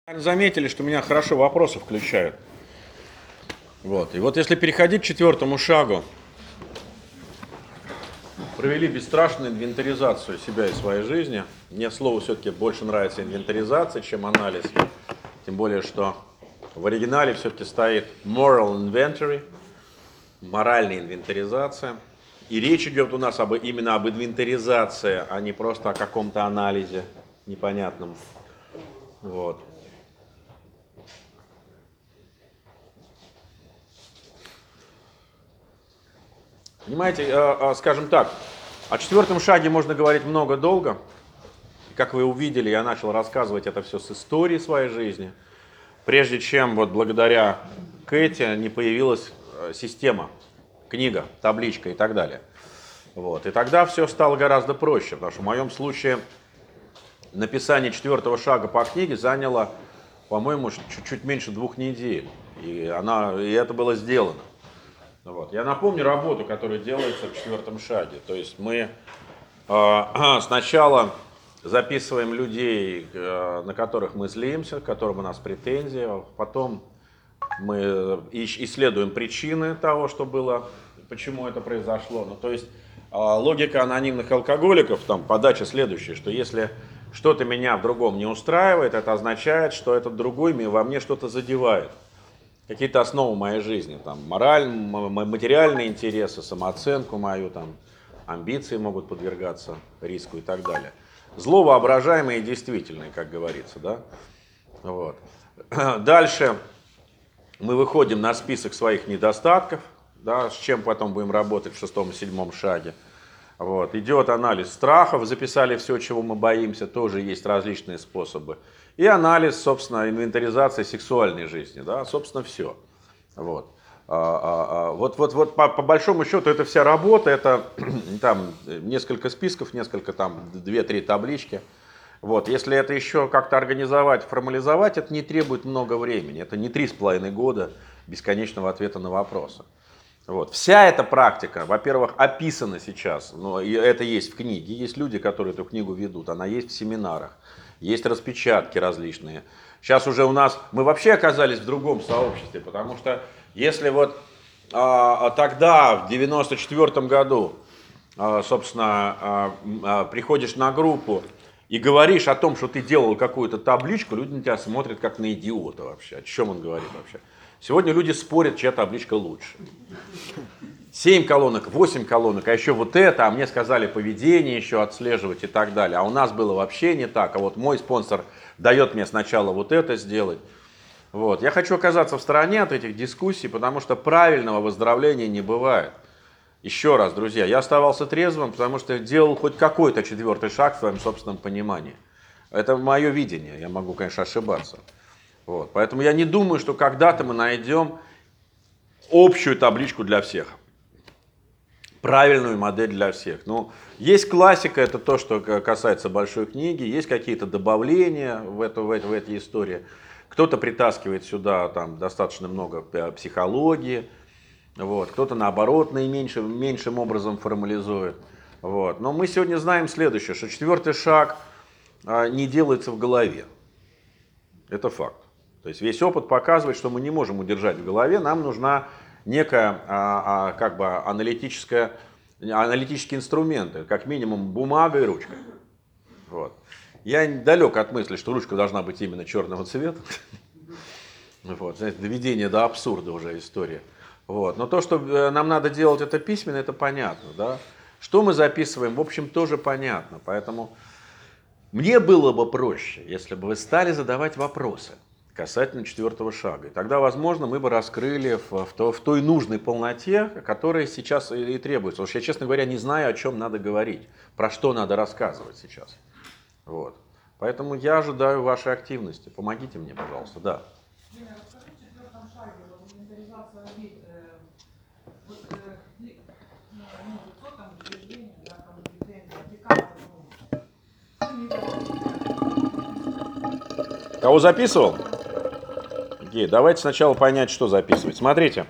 Заметили, что меня хорошо вопросы включают. Вот. И вот если переходить к четвертому шагу, провели бесстрашную инвентаризацию себя и своей жизни. Мне слово все-таки больше нравится инвентаризация, чем анализ. Тем более, что в оригинале все-таки стоит moral inventory, моральная инвентаризация. И речь идет у нас именно об инвентаризации, а не просто о каком-то анализе непонятном. Вот. Понимаете, скажем так, о четвертом шаге можно говорить много-долго. Как вы увидели, я начал рассказывать это все с истории своей жизни, прежде чем вот благодаря Кэти не появилась система, книга, табличка и так далее. Вот. И тогда все стало гораздо проще, потому что в моем случае написание четвертого шага по книге заняло, по-моему, чуть меньше 2 недель. И это было сделано. Вот. Я напомню работу, которая делается в четвертом шаге. То есть мы сначала записываем людей, на которых мы злимся, к которым у нас претензии. Потом мы исследуем причины того, что было, почему это произошло. Ну, то есть логика анонимных алкоголиков, там, подача следующая, что если что-то меня в другом не устраивает, это означает, что этот другой во мне что-то задевает. Какие-то основы моей жизни, там, материальные интересы, самооценку мою, там, амбиции могут подвергаться риску и так далее. Зло воображаемое и действительное, как говорится, да. Вот. Дальше мы выходим на список своих недостатков, да, с чем потом будем работать в 6-м и 7-м шаге. Вот. Идет анализ страхов, записали все, чего мы боимся, тоже есть различные способы. И анализ, собственно, инвентаризация сексуальной жизни, да, собственно, все. Вот. Вот по большому счету это вся работа, это там несколько списков, несколько там 2-3 таблички. Вот. Если это еще как-то организовать, формализовать, это не требует много времени, это не 3,5 года бесконечного ответа на вопросы. Вот. Вся эта практика, во-первых, описана сейчас, но это есть в книге, есть люди, которые эту книгу ведут, она есть в семинарах, есть распечатки различные. Сейчас уже мы вообще оказались в другом сообществе, потому что если вот тогда, в 94 году, собственно, приходишь на группу и говоришь о том, что ты делал какую-то табличку, люди на тебя смотрят как на идиота вообще. О чем он говорит вообще? Сегодня люди спорят, чья табличка лучше. 7 колонок, 8 колонок, а еще вот это, а мне сказали поведение еще отслеживать и так далее. А у нас было вообще не так, а вот мой спонсор дает мне сначала вот это сделать. Вот. Я хочу оказаться в стороне от этих дискуссий, потому что правильного выздоровления не бывает. Еще раз, друзья, я оставался трезвым, потому что делал хоть какой-то 4-й шаг в своем собственном понимании. Это мое видение, я могу, конечно, ошибаться. Вот. Поэтому я не думаю, что когда-то мы найдем общую табличку для всех. Правильную модель для всех. Ну, есть классика, это то, что касается большой книги, есть какие-то добавления в эти истории. Кто-то притаскивает сюда там, достаточно много психологии, вот. Кто-то наоборот наименьшим образом формализует. Вот. Но мы сегодня знаем следующее, что 4-й шаг не делается в голове. Это факт. То есть весь опыт показывает, что мы не можем удержать в голове, нам нужна некая как бы аналитические инструменты, как минимум бумага и ручка. Вот. Я далек от мысли, что ручка должна быть именно черного цвета. Вот. Знаете, доведение до абсурда уже история. Вот. Но то, что нам надо делать это письменно, это понятно. Да? Что мы записываем, в общем, тоже понятно. Поэтому мне было бы проще, если бы вы стали задавать вопросы касательно 4-го шага. И тогда, возможно, мы бы раскрыли в той нужной полноте, которая сейчас и требуется. Потому что я, честно говоря, не знаю, о чем надо говорить, про что надо рассказывать сейчас. Вот. Поэтому я ожидаю вашей активности. Помогите мне, пожалуйста. Да. Расскажи в 4-м шаге, вот инвентаризация лицо, там, убеждение, да, там, претензия, Кого записывал? Окей, давайте сначала понять, что записывать. Смотрите,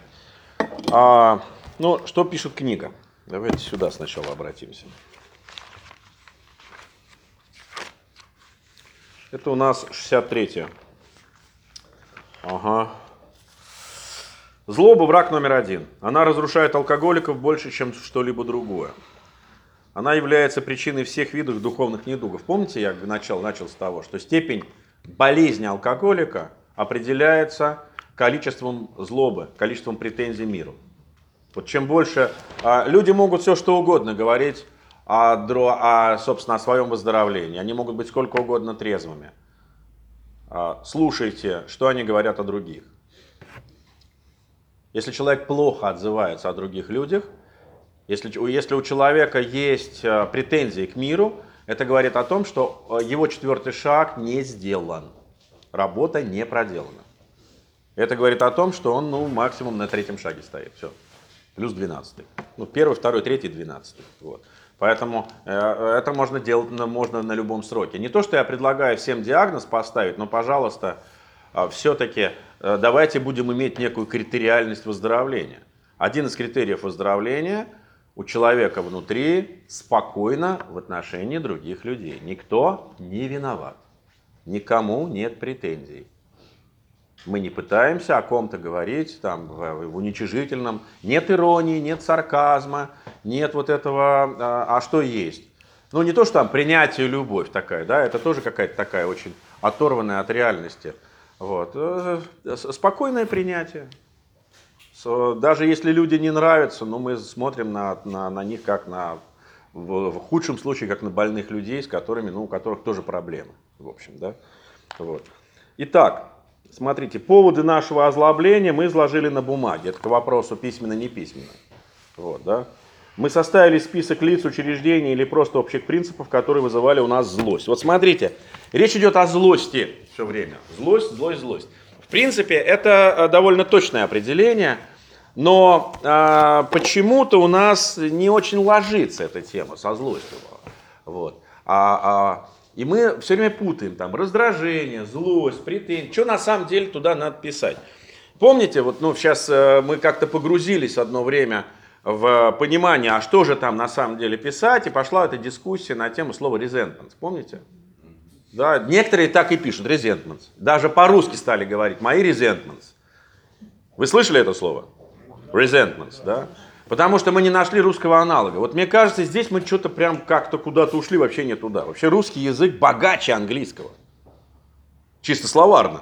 что пишет книга. Давайте сюда сначала обратимся. Это у нас 63-я Ага. Злоба – враг номер один. Она разрушает алкоголиков больше, чем что-либо другое. Она является причиной всех видов духовных недугов. Помните, я начал с того, что степень болезни алкоголика определяется количеством злобы, количеством претензий миру. Вот чем больше... люди могут все что угодно говорить собственно, о своем выздоровлении. Они могут быть сколько угодно трезвыми. Слушайте, что они говорят о других. Если человек плохо отзывается о других людях, если у человека есть претензии к миру, это говорит о том, что его 4-й шаг не сделан. Работа не проделана. Это говорит о том, что он максимум на 3-м шаге стоит. Все. Плюс 12-й. 1-й, 2-й, 3-й, 12-й. Вот. Поэтому это можно делать можно на любом сроке. Не то, что я предлагаю всем диагноз поставить, но, пожалуйста, все-таки давайте будем иметь некую критериальность выздоровления. Один из критериев выздоровления – у человека внутри спокойно в отношении других людей. Никто не виноват. Никому нет претензий. Мы не пытаемся о ком-то говорить там, в уничижительном. Нет иронии, нет сарказма, нет вот этого, а что есть. Не то, что там принятие, любовь такая, да, это тоже какая-то такая очень оторванная от реальности. Вот. Спокойное принятие. Даже если люди не нравятся, мы смотрим на них как в худшем случае, как на больных людей, с которыми, у которых тоже проблемы. В общем, да. Вот. Итак, смотрите, поводы нашего озлобления мы изложили на бумаге. Это к вопросу письменно-не письменно. Вот, да. Мы составили список лиц, учреждений или просто общих принципов, которые вызывали у нас злость. Вот смотрите, речь идет о злости все время. Злость, злость, злость. В принципе, это довольно точное определение, но почему-то у нас не очень ложится эта тема со злостью. Вот. И мы все время путаем там раздражение, злость, претензии. Что на самом деле туда надо писать? Помните, сейчас мы как-то погрузились одно время в понимание, а что же там на самом деле писать, и пошла эта дискуссия на тему слова resentment. Помните? Да, некоторые так и пишут, resentments. Даже по-русски стали говорить, мои resentments. Вы слышали это слово? Resentments, да? Потому что мы не нашли русского аналога. Вот мне кажется, здесь мы что-то прям как-то куда-то ушли, вообще не туда. Вообще русский язык богаче английского. Чисто словарно.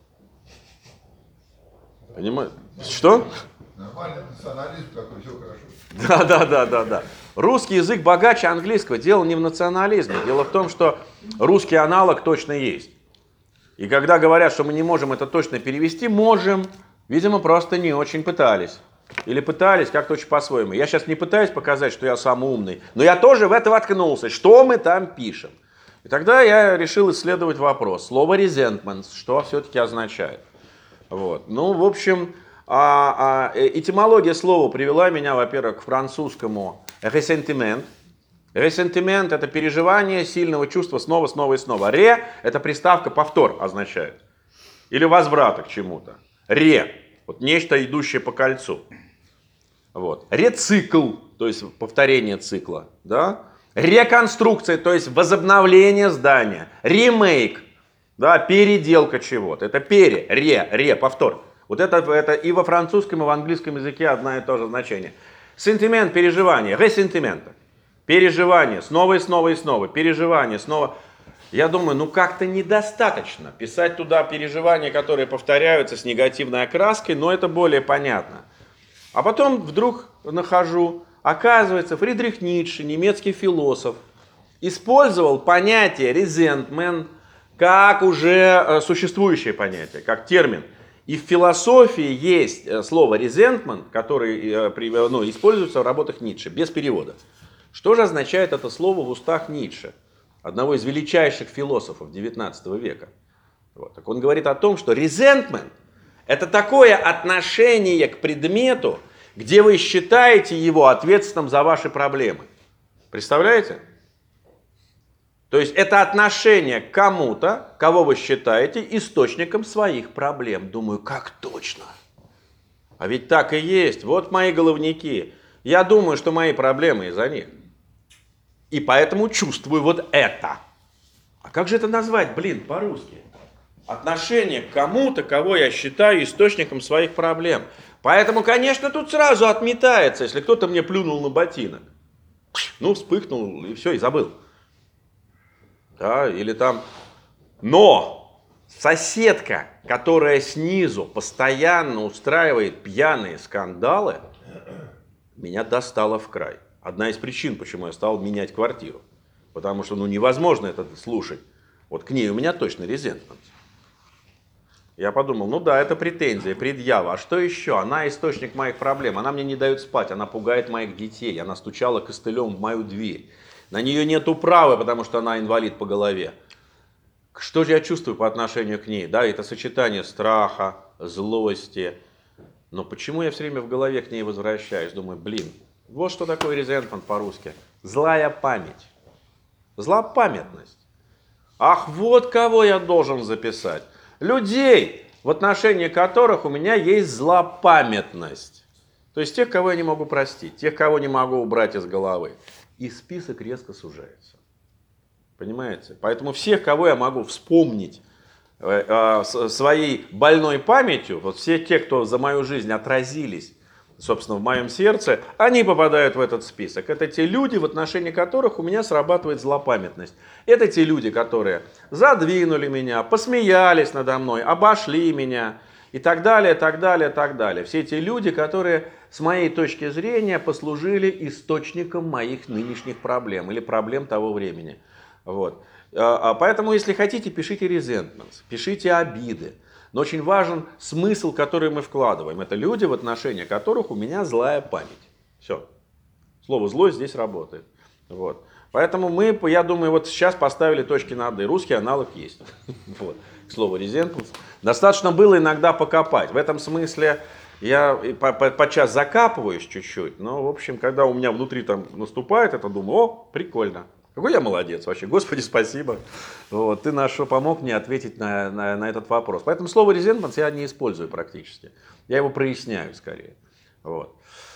Понимаете? Что? Нормальный национализм такой, все хорошо. Да. Русский язык богаче английского. Дело не в национализме. Дело в том, что русский аналог точно есть. И когда говорят, что мы не можем это точно перевести, можем. Видимо, просто не очень пытались. Или пытались как-то очень по-своему. Я сейчас не пытаюсь показать, что я самый умный, но я тоже в это воткнулся. Что мы там пишем? И тогда я решил исследовать вопрос. Слово resentment, что все-таки означает? Вот. В общем, этимология слова привела меня, во-первых, к французскому ressentiment. Ressentiment – это переживание сильного чувства снова и снова. Ре – это приставка повтор означает. Или возврата к чему-то. Ре – вот нечто, идущее по кольцу. Вот. Рецикл, то есть повторение цикла. Да? Реконструкция, то есть возобновление здания. Ремейк, да, переделка чего-то. Это ре, повтор. Вот это и во французском, и в английском языке одно и то же значение. Сентимент, переживание, ресентимента. Переживание, снова и снова и снова. Переживание, снова. Я думаю, как-то недостаточно писать туда переживания, которые повторяются с негативной окраской, но это более понятно. А потом вдруг нахожу, оказывается, Фридрих Ницше, немецкий философ, использовал понятие resentment как уже существующее понятие, как термин. И в философии есть слово resentment, которое используется в работах Ницше, без перевода. Что же означает это слово в устах Ницше, одного из величайших философов XIX века? Вот. Так он говорит о том, что resentment – это такое отношение к предмету, где вы считаете его ответственным за ваши проблемы. Представляете? То есть это отношение к кому-то, кого вы считаете источником своих проблем. Думаю, как точно. А ведь так и есть. Вот мои головники. Я думаю, что мои проблемы из-за них. И поэтому чувствую вот это. А как же это назвать, по-русски? отношение к кому-то, кого я считаю источником своих проблем. Поэтому, конечно, тут сразу отметается, если кто-то мне плюнул на ботинок. Ну, вспыхнул, и все, и забыл. Да, или там... Но соседка, которая снизу постоянно устраивает пьяные скандалы, меня достала в край. Одна из причин, почему я стал менять квартиру. Потому что, невозможно это слушать. Вот к ней у меня точно резентмент. Я подумал, ну да, это претензия, предъява. А что еще? Она источник моих проблем. Она мне не дает спать, она пугает моих детей. Она стучала костылем в мою дверь. На нее нет управы, потому что она инвалид по голове. Что же я чувствую по отношению к ней? Да, это сочетание страха, злости. Но почему я все время в голове к ней возвращаюсь? Думаю, вот что такое резентмент по-русски. Злая память. Злопамятность. Ах, вот кого я должен записать. Людей, в отношении которых у меня есть злопамятность. То есть тех, кого я не могу простить, тех, кого не могу убрать из головы. И список резко сужается. Понимаете? Поэтому всех, кого я могу вспомнить своей больной памятью, вот все те, кто за мою жизнь отразились, собственно, в моем сердце, они попадают в этот список. Это те люди, в отношении которых у меня срабатывает злопамятность. Это те люди, которые задвинули меня, посмеялись надо мной, обошли меня и так далее, так далее, так далее. Все те люди, которые, с моей точки зрения, послужили источником моих нынешних проблем или проблем того времени. Вот. Поэтому, если хотите, пишите resentments, пишите обиды. Но очень важен смысл, который мы вкладываем. Это люди, в отношении которых у меня злая память. Все. Слово «злой» здесь работает. Вот. Поэтому мы, я думаю, вот сейчас поставили точки над «и». Русский аналог есть. Вот. К слову resentments. Достаточно было иногда покопать. В этом смысле я подчас закапываюсь чуть-чуть. Но, в общем, когда у меня внутри там наступает, это думаю, о, прикольно. Какой я молодец вообще, Господи, спасибо. Вот, ты наш помог мне ответить на этот вопрос. Поэтому слово resentment я не использую практически. Я его проясняю скорее. Вот.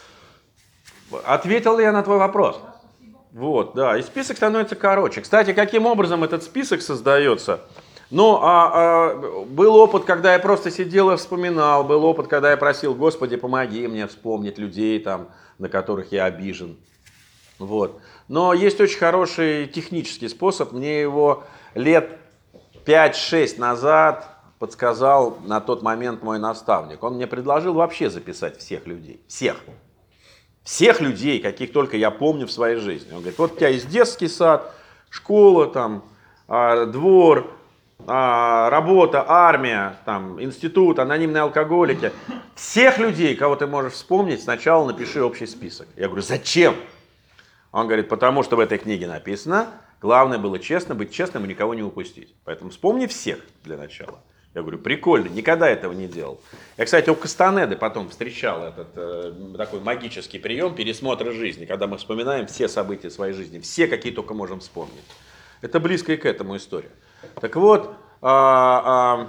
Ответил ли я на твой вопрос? Вот, да, и список становится короче. Кстати, каким образом этот список создается? Ну, был опыт, когда я просто сидел и вспоминал. Был опыт, когда я просил, Господи, помоги мне вспомнить людей, там, на которых я обижен. Вот. Но есть очень хороший технический способ. Мне его лет 5-6 назад подсказал на тот момент мой наставник. Он мне предложил вообще записать всех людей. Всех. Всех людей, каких только я помню в своей жизни. Он говорит, вот у тебя есть детский сад, школа, там, двор, работа, армия, там, институт, анонимные алкоголики. Всех людей, кого ты можешь вспомнить, сначала напиши общий список. Я говорю, зачем? Он говорит, потому что в этой книге написано, главное было честно, быть честным и никого не упустить. Поэтому вспомни всех для начала. Я говорю, прикольно, никогда этого не делал. Я, кстати, у Кастанеды потом встречал этот такой магический прием пересмотра жизни, когда мы вспоминаем все события своей жизни, все, какие только можем вспомнить. Это близко и к этому история. Так вот, это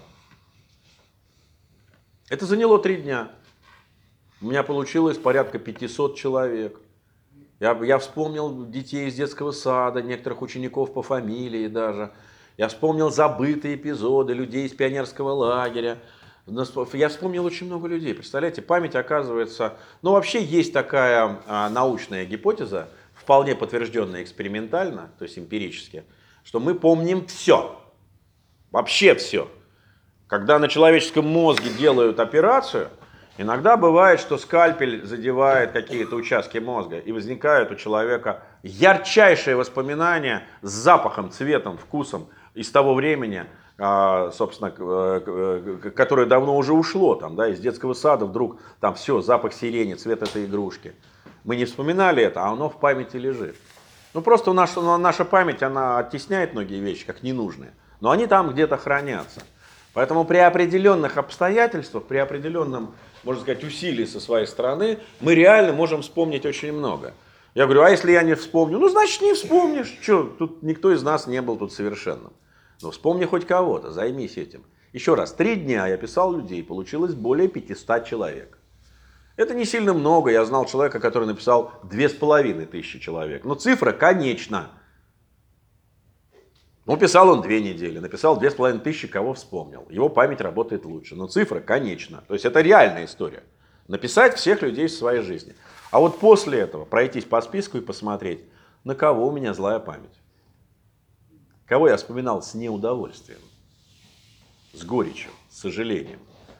заняло 3 дня. У меня получилось порядка 500 человек. Я вспомнил детей из детского сада, некоторых учеников по фамилии даже. Я вспомнил забытые эпизоды, людей из пионерского лагеря. Я вспомнил очень много людей. Представляете, память оказывается... Ну, вообще есть такая научная гипотеза, вполне подтвержденная экспериментально, то есть эмпирически, что мы помним все. Вообще все. Когда на человеческом мозге делают операцию, иногда бывает, что скальпель задевает какие-то участки мозга, и возникают у человека ярчайшие воспоминания с запахом, цветом, вкусом из того времени, собственно, которое давно уже ушло, там, да, из детского сада вдруг там все, запах сирени, цвет этой игрушки. Мы не вспоминали это, а оно в памяти лежит. Ну просто наша память, она оттесняет многие вещи, как ненужные, но они там где-то хранятся. Поэтому при определенных обстоятельствах, при определенном, можно сказать, усилии со своей стороны, мы реально можем вспомнить очень много. Я говорю, а если я не вспомню? Ну, значит, не вспомнишь. Что, тут никто из нас не был тут совершенным. Но вспомни хоть кого-то, займись этим. Еще раз, 3 дня я писал людей, получилось более 500 человек. Это не сильно много. Я знал человека, который написал 2500 человек. Но цифра конечна. Ну, писал он 2 недели, написал 2500, кого вспомнил. Его память работает лучше. Но цифра конечна. То есть это реальная история. Написать всех людей из своей жизни. А вот после этого пройтись по списку и посмотреть, на кого у меня злая память. Кого я вспоминал с неудовольствием, с горечью, с сожалением.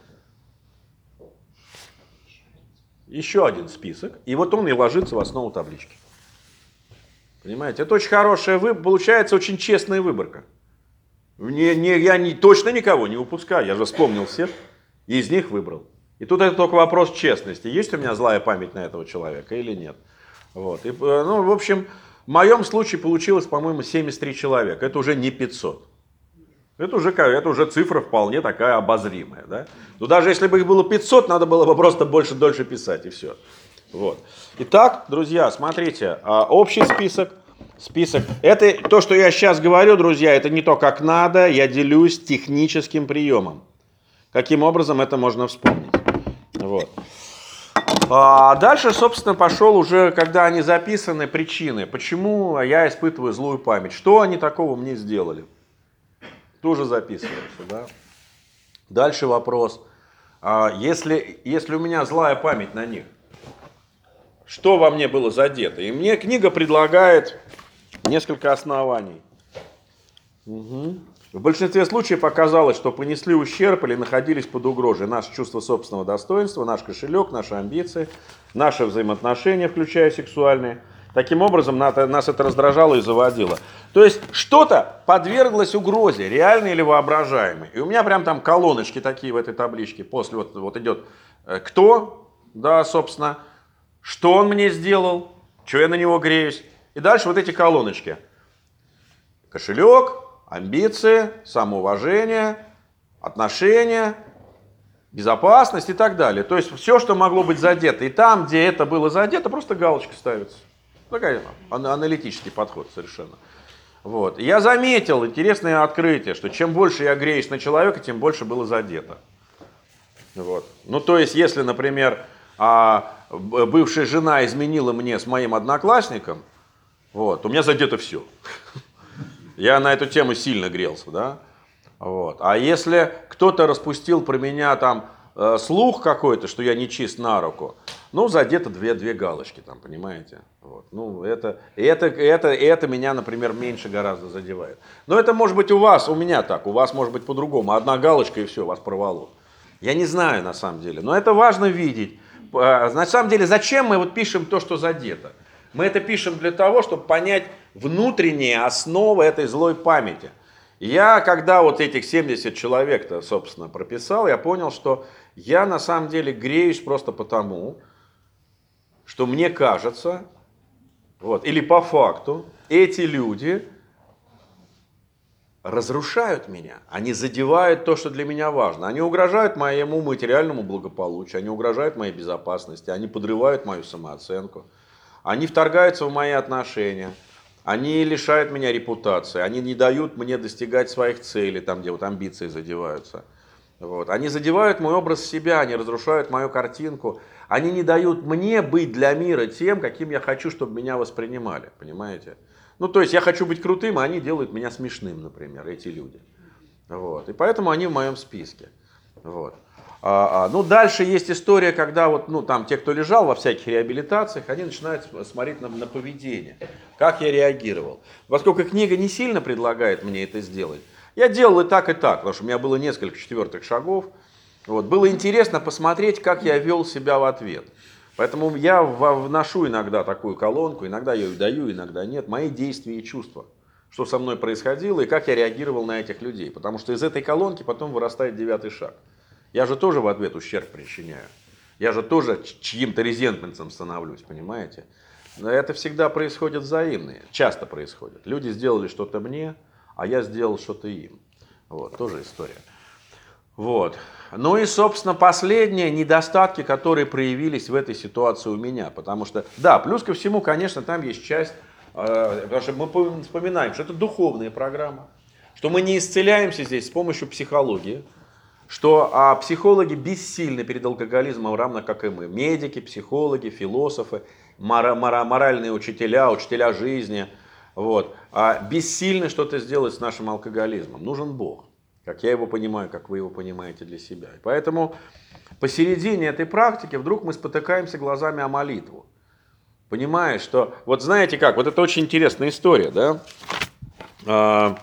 Еще один список, и вот он и ложится в основу таблички. Понимаете, это очень хорошая выборка, получается очень честная выборка. Я точно никого не упускаю, я же вспомнил всех, и из них выбрал. И тут это только вопрос честности, есть у меня злая память на этого человека или нет. Вот. И, ну, в общем, в моем случае получилось, по-моему, 73 человека, это уже не 500. Это уже цифра вполне такая обозримая. Да? Но даже если бы их было 500, надо было бы просто дольше писать, и все. Вот. Итак, друзья, смотрите, общий список. Это то, что я сейчас говорю, друзья, это не то, как надо, я делюсь техническим приемом. Каким образом это можно вспомнить. Вот. А дальше, собственно, пошел уже, когда они записаны, причины, почему я испытываю злую память, что они такого мне сделали. Тоже записывается, да. Дальше вопрос, если у меня злая память на них, что во мне было задето? И мне книга предлагает несколько оснований. Угу. В большинстве случаев оказалось, что понесли ущерб или находились под угрозой наше чувство собственного достоинства, наш кошелек, наши амбиции, наши взаимоотношения, включая сексуальные. Таким образом, нас это раздражало и заводило. То есть что-то подверглось угрозе, реальной или воображаемой. И у меня прям там колоночки такие в этой табличке. После вот идет кто, да, собственно, что он мне сделал, что я на него греюсь. И дальше вот эти колоночки. Кошелек, амбиции, самоуважение, отношения, безопасность и так далее. То есть все, что могло быть задето. И там, где это было задето, просто галочка ставится. Такой аналитический подход совершенно. Вот. И я заметил интересное открытие, что чем больше я греюсь на человека, тем больше было задето. Вот. Ну, то есть, если, например, бывшая жена изменила мне с моим одноклассником, вот, у меня задето все. Я на эту тему сильно грелся, да. Вот. А если кто-то распустил про меня там слух какой-то, что я не чист на руку, ну, задето две галочки там, понимаете? Вот. Ну, это меня, например, меньше гораздо задевает. Но это может быть у вас, у меня так, у вас может быть по-другому. Одна галочка и все, вас порвало. Я не знаю на самом деле, но это важно видеть. На самом деле, зачем мы вот пишем то, что задето? Мы это пишем для того, чтобы понять внутренние основы этой злой памяти. Я, когда вот этих 70 человек-то, собственно, прописал, я понял, что я на самом деле греюсь просто потому, что мне кажется, вот, или по факту, эти люди разрушают меня, они задевают то, что для меня важно, они угрожают моему материальному благополучию, они угрожают моей безопасности, они подрывают мою самооценку, они вторгаются в мои отношения, они лишают меня репутации, они не дают мне достигать своих целей, там, где вот амбиции задеваются. Вот. Они задевают мой образ себя, они разрушают мою картинку, они не дают мне быть для мира тем, каким я хочу, чтобы меня воспринимали, понимаете? Ну, то есть я хочу быть крутым, а они делают меня смешным, например, эти люди. Вот. И поэтому они в моем списке. Вот. Ну, дальше есть история, когда вот, ну, там, те, кто лежал во всяких реабилитациях, они начинают смотреть на поведение, как я реагировал. Поскольку книга не сильно предлагает мне это сделать, я делал и так, потому что у меня было несколько четвертых шагов. Вот. Было интересно посмотреть, как я вел себя в ответ. Поэтому я вношу иногда такую колонку, иногда я ее даю, иногда нет. Мои действия и чувства. Что со мной происходило и как я реагировал на этих людей. Потому что из этой колонки потом вырастает 9-й шаг. Я же тоже в ответ ущерб причиняю. Я же тоже чьим-то резентментом становлюсь, понимаете? Но это всегда происходит взаимно. Часто происходит. Люди сделали что-то мне, а я сделал что-то им. Вот, тоже история. Вот. Ну и, собственно, последние недостатки, которые проявились в этой ситуации у меня. Потому что, да, плюс ко всему, конечно, там есть часть, потому что мы вспоминаем, что это духовная программа, что мы не исцеляемся здесь с помощью психологии, что психологи бессильны перед алкоголизмом, равно как и мы. Медики, психологи, философы, моральные учителя жизни, Вот. Бессильны что-то сделать с нашим алкоголизмом. Нужен Бог. Как я его понимаю, как вы его понимаете для себя. И поэтому посередине этой практики вдруг мы спотыкаемся глазами о молитву. Понимаешь, что... Вот знаете как, вот это очень интересная история, да?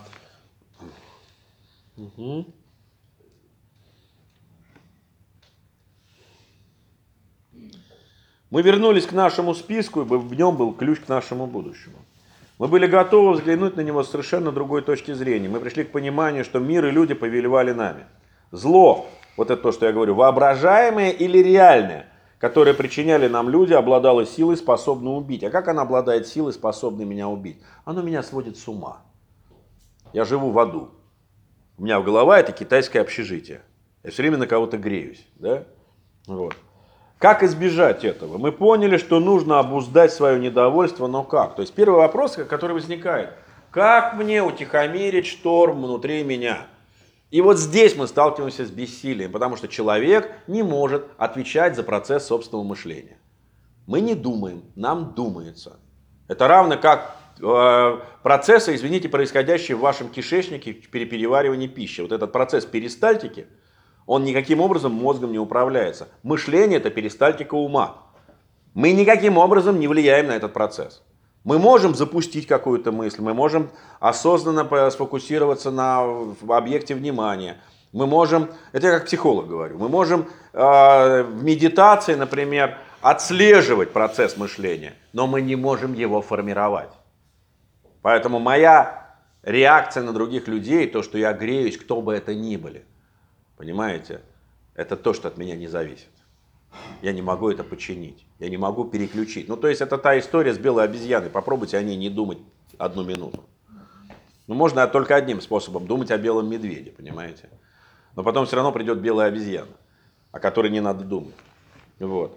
Мы вернулись к нашему списку, и в нем был ключ к нашему будущему. Мы были готовы взглянуть на него с совершенно другой точки зрения. Мы пришли к пониманию, что мир и люди повелевали нами. Зло, вот это то, что я говорю, воображаемое или реальное, которое причиняли нам люди, обладало силой, способной убить. А как оно обладает силой, способной меня убить? Оно меня сводит с ума. Я живу в аду. У меня голова это китайское общежитие. Я все время на кого-то греюсь. Да? Вот. Как избежать этого? Мы поняли, что нужно обуздать свое недовольство, но как? То есть первый вопрос, который возникает. Как мне утихомирить шторм внутри меня? И вот здесь мы сталкиваемся с бессилием, потому что человек не может отвечать за процесс собственного мышления. Мы не думаем, нам думается. Это равно как процессы, извините, происходящие в вашем кишечнике при переваривании пищи. Вот этот процесс перистальтики, он никаким образом мозгом не управляется. Мышление – это перистальтика ума. Мы никаким образом не влияем на этот процесс. Мы можем запустить какую-то мысль, мы можем осознанно сфокусироваться на объекте внимания. Мы можем, это я как психолог говорю, мы можем в медитации, например, отслеживать процесс мышления, но мы не можем его формировать. Поэтому моя реакция на других людей, то, что я греюсь, кто бы это ни были, понимаете, это то, что от меня не зависит. Я не могу это починить, я не могу переключить. Ну, то есть это та история с белой обезьяной. Попробуйте о ней не думать 1 минуту. Ну, можно только одним способом думать о белом медведе, понимаете. Но потом все равно придет белая обезьяна, о которой не надо думать. Вот.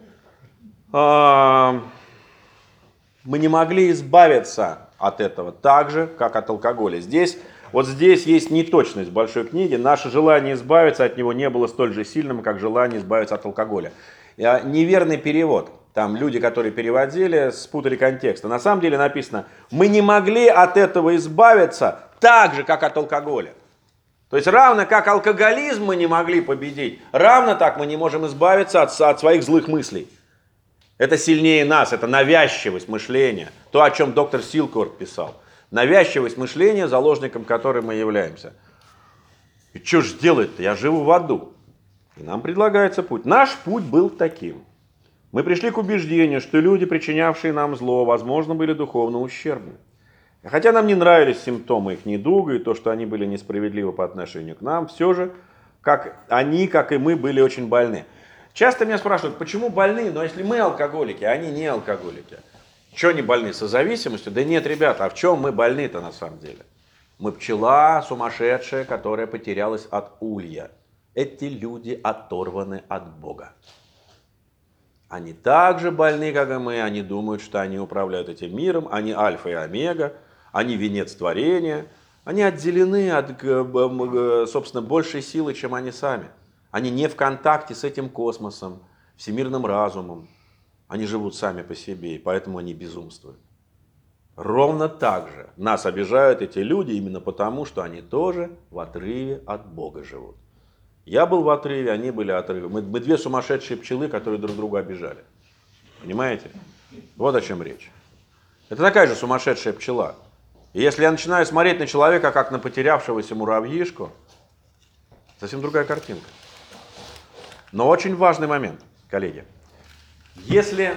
Мы не могли избавиться от этого так же, как от алкоголя. Вот здесь есть неточность в большой книге. Наше желание избавиться от него не было столь же сильным, как желание избавиться от алкоголя. Неверный перевод. Там люди, которые переводили, спутали контекст. На самом деле написано, мы не могли от этого избавиться так же, как от алкоголя. То есть равно как алкоголизм мы не могли победить, равно так мы не можем избавиться от своих злых мыслей. Это сильнее нас, это навязчивость мышления. То, о чем доктор Силкворт писал. Навязчивость мышления, заложником которой мы являемся. И что же делать-то? Я живу в аду. И нам предлагается путь. Наш путь был таким. Мы пришли к убеждению, что люди, причинявшие нам зло, возможно, были духовно ущербны. Хотя нам не нравились симптомы их недуга и то, что они были несправедливы по отношению к нам, все же, как они, как и мы, были очень больны. Часто меня спрашивают, почему больны, но если мы алкоголики, а они не алкоголики. Что они больны, созависимостью? Да нет, ребята, а в чем мы больны-то на самом деле? Мы пчела сумасшедшая, которая потерялась от улья. Эти люди оторваны от Бога. Они так же больны, как и мы, они думают, что они управляют этим миром, они альфа и омега, они венец творения, они отделены от, собственно, большей силы, чем они сами. Они не в контакте с этим космосом, всемирным разумом. Они живут сами по себе, и поэтому они безумствуют. Ровно так же нас обижают эти люди именно потому, что они тоже в отрыве от Бога живут. Я был в отрыве, они были в отрыве. Мы две сумасшедшие пчелы, которые друг друга обижали. Понимаете? Вот о чем речь. Это такая же сумасшедшая пчела. И если я начинаю смотреть на человека, как на потерявшегося муравьишку, совсем другая картинка. Но очень важный момент, коллеги. Если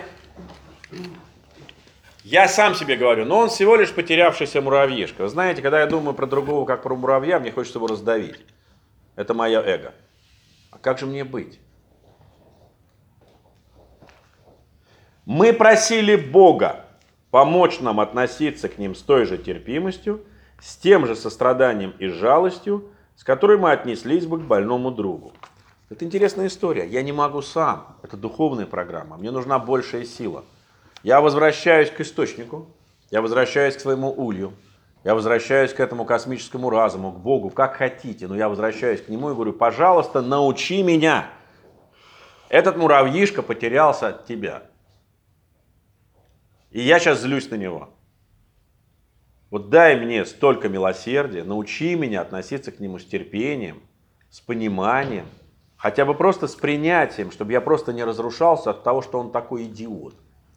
я сам себе говорю, но он всего лишь потерявшийся муравьишка. Вы знаете, когда я думаю про другого, как про муравья, мне хочется его раздавить. Это мое эго. А как же мне быть? Мы просили Бога помочь нам относиться к ним с той же терпимостью, с тем же состраданием и жалостью, с которой мы отнеслись бы к больному другу. Это интересная история. Я не могу сам. Это духовная программа. Мне нужна большая сила. Я возвращаюсь к источнику, я возвращаюсь к своему улью, я возвращаюсь к этому космическому разуму, к Богу, как хотите, но я возвращаюсь к Нему и говорю, пожалуйста, научи меня. Этот муравьишка потерялся от тебя. И я сейчас злюсь на него. Вот дай мне столько милосердия, научи меня относиться к нему с терпением, с пониманием, хотя бы просто с принятием, чтобы я просто не разрушался от того, что он такой идиот.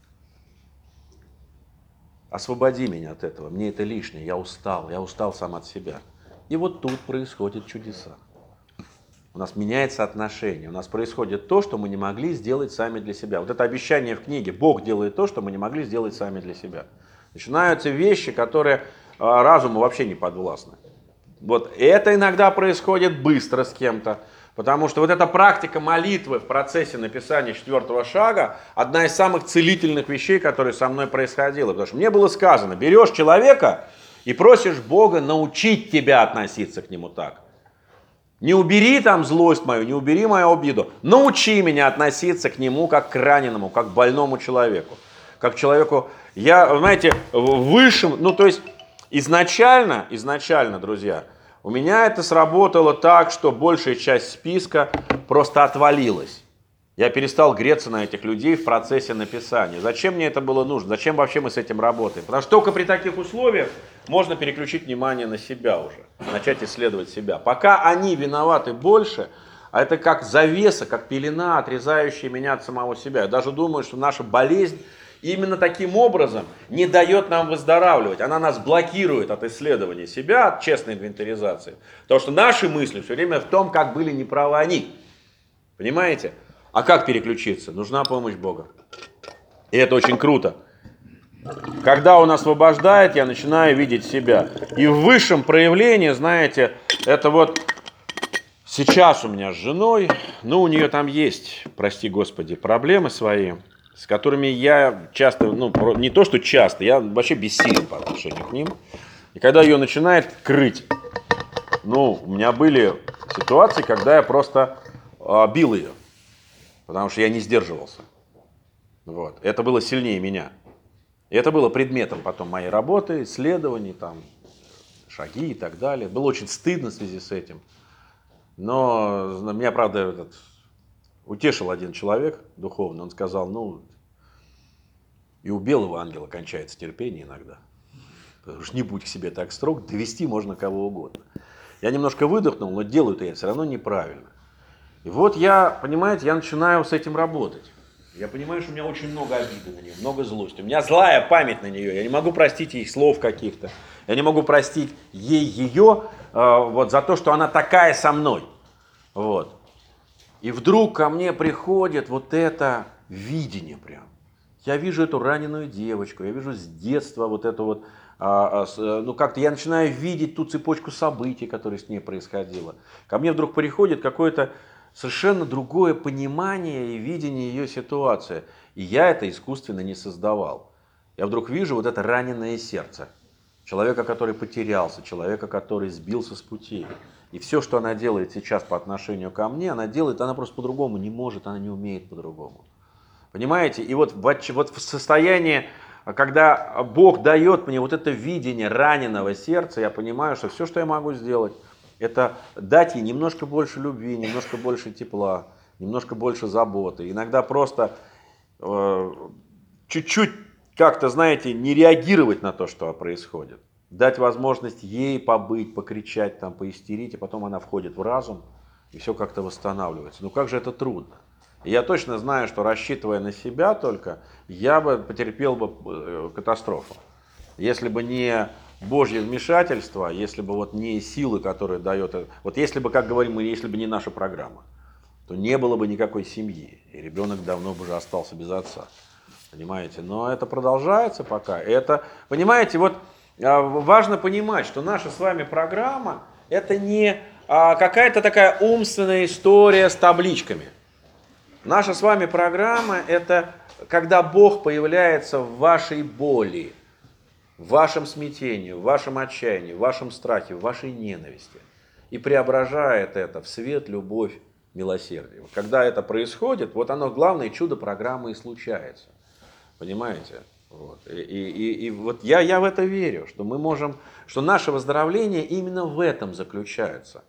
Освободи меня от этого, мне это лишнее, я устал сам от себя. И вот тут происходят чудеса. У нас меняется отношение, у нас происходит то, что мы не могли сделать сами для себя. Вот это обещание в книге, Бог делает то, что мы не могли сделать сами для себя. Начинаются вещи, которые разуму вообще не подвластны. Вот это иногда происходит быстро с кем-то, потому что вот эта практика молитвы в процессе написания 4-го шага одна из самых целительных вещей, которые со мной происходило. Потому что мне было сказано, берешь человека и просишь Бога научить тебя относиться к нему так. Не убери там злость мою, не убери мою обиду. Научи меня относиться к нему как к раненому, как к больному человеку. Как к человеку, знаете, высшим, то есть изначально, друзья, у меня это сработало так, что большая часть списка просто отвалилась. Я перестал греться на этих людей в процессе написания. Зачем мне это было нужно? Зачем вообще мы с этим работаем? Потому что только при таких условиях можно переключить внимание на себя уже, начать исследовать себя. Пока они виноваты больше, а это как завеса, как пелена, отрезающая меня от самого себя. Я даже думаю, что наша болезнь именно таким образом не дает нам выздоравливать. Она нас блокирует от исследования себя, от честной инвентаризации. Потому что наши мысли все время в том, как были неправы они. Понимаете? А как переключиться? Нужна помощь Бога. И это очень круто. Когда Он освобождает, я начинаю видеть себя. И в высшем проявлении, знаете, это вот сейчас у меня с женой, у нее там есть, прости Господи, проблемы свои, с которыми я часто, не то что часто, я вообще бессилен по отношению к ним. И когда ее начинает крыть, у меня были ситуации, когда я просто бил ее, потому что я не сдерживался. Вот. Это было сильнее меня. И это было предметом потом моей работы, исследований, шаги и так далее. Было очень стыдно в связи с этим. Но меня, правда, утешил один человек духовный. Он сказал, и у белого ангела кончается терпение иногда. Потому что не будь к себе так строг, довести можно кого угодно. Я немножко выдохнул, но делаю-то я все равно неправильно. И вот я начинаю с этим работать. Я понимаю, что у меня очень много обиды на нее, много злости. У меня злая память на нее. Я не могу простить ей слов каких-то. Я не могу простить ей ее за то, что она такая со мной. Вот. И вдруг ко мне приходит вот это видение прям. Я вижу эту раненую девочку, я вижу с детства вот это вот, как-то я начинаю видеть ту цепочку событий, которые с ней происходило. Ко мне вдруг приходит какое-то совершенно другое понимание и видение ее ситуации. И я это искусственно не создавал. Я вдруг вижу вот это раненое сердце. Человека, который потерялся, человека, который сбился с пути. И все, что она делает сейчас по отношению ко мне, она просто по-другому не может, она не умеет по-другому. Понимаете? И вот в состоянии, когда Бог дает мне вот это видение раненого сердца, я понимаю, что все, что я могу сделать, это дать ей немножко больше любви, немножко больше тепла, немножко больше заботы. Иногда просто чуть-чуть как-то, знаете, не реагировать на то, что происходит. Дать возможность ей побыть, покричать, поистерить, и потом она входит в разум, и все как-то восстанавливается. Как же это трудно. И я точно знаю, что рассчитывая на себя только, я бы потерпел бы катастрофу. Если бы не Божье вмешательство, если бы не силы, которые дает, если бы, как говорим мы, если бы не наша программа, то не было бы никакой семьи, и ребенок давно бы уже остался без отца. Понимаете? Но это продолжается пока. Понимаете, важно понимать, что наша с вами программа это не какая-то такая умственная история с табличками. Наша с вами программа это когда Бог появляется в вашей боли, в вашем смятении, в вашем отчаянии, в вашем страхе, в вашей ненависти. И преображает это в свет, любовь, милосердие. Когда это происходит, оно главное чудо программы и случается. Понимаете? И я в это верю, что мы можем, что наше выздоровление именно в этом заключается.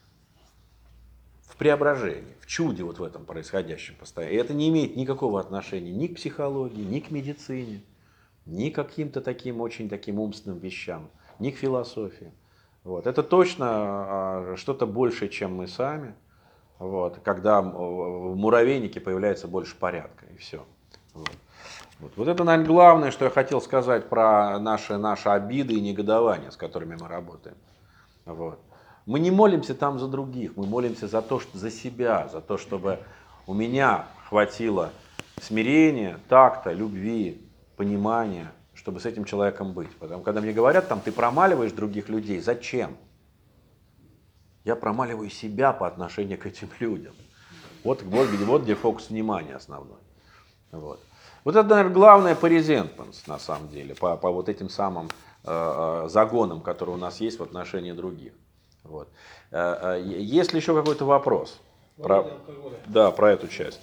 В преображении, в чуде в этом происходящем постоянно. И это не имеет никакого отношения ни к психологии, ни к медицине. ни к каким-то таким очень таким умственным вещам, ни к философии. Вот. Это точно что-то большее, чем мы сами. Вот. Когда в муравейнике появляется больше порядка, и все. Вот. Вот это, наверное, главное, что я хотел сказать про наши обиды и негодования, с которыми мы работаем. Вот. Мы не молимся там за других, мы молимся за то, что за себя, за то, чтобы у меня хватило смирения, такта, любви, понимания, чтобы с этим человеком быть. Потому когда мне говорят, там, ты промаливаешь других людей, зачем? Я промаливаю себя по отношению к этим людям. Вот где фокус внимания основной. Вот. Вот это, наверное, главное по резентментс, на самом деле, по вот этим самым загонам, которые у нас есть в отношении других. Вот. Есть ли еще какой-то вопрос? Да, про эту часть.